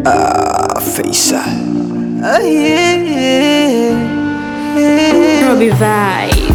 Faisal. Robbie Vibe.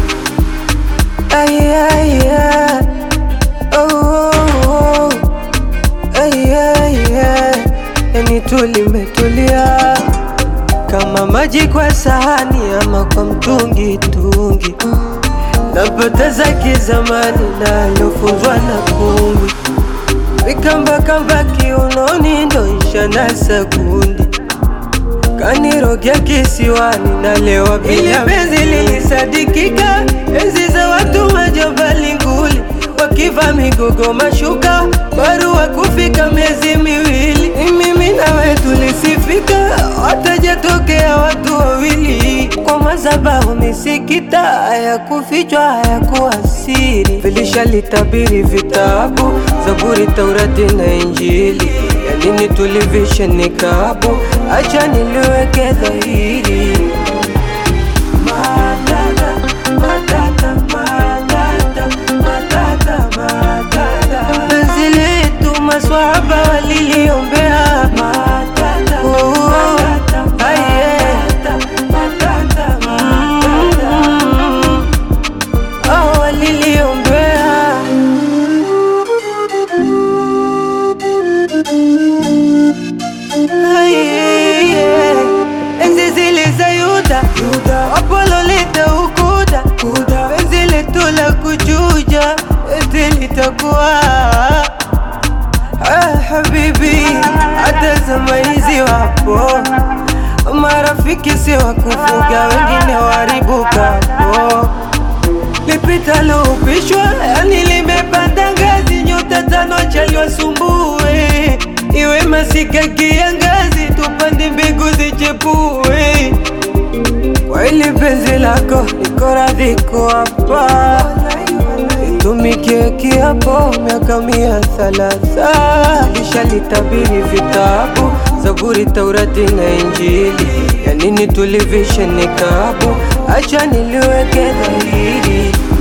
Yani tulimetulia kama maji kwa sahani ama kwa mtungi tungi, napoteza kizamani nalofunzwa na kungwi, vikamba kiunoni ndo isha na sekundi, kanirogea kisiwani na lewa bila. Ile penzi lilisadikika enzi za watu majabali nguli, wakiva migogo mashuka, barua kufika miezi miwili. Mimi nawe tulisifika, watajatokea watu wawili, kwa mazabahu misikita, haya kufichwa haya kuasiri. Vilisha litabiri vitabu, Zaburi, Taurati na Injili, ya nini tulivishe nikabu, acha niliweke dhahiri. Penzi letu maswahaba waliliombea, waliliombea. Enzi zile za Yuda, Apollo leta ukuda, penzi letu la kuchuja eti litakuwa habibi. Hata zama hizi wapo marafiki si wakufuga, wengine waribu kapo. Lipita lupishwa, yani limepanda ngazi, nyota tano chaliwa sumbue, iwe masika kiangazi, tupande mbegu zichepue. Kwa ili penzi lako niko radhi kuapa, nitumikie kiapo miaka 130. Lisha litabiri vitabu, Zaburi, Taurati na Injili, ya nini tulivishe nikabu, acha niliweke dhahiri.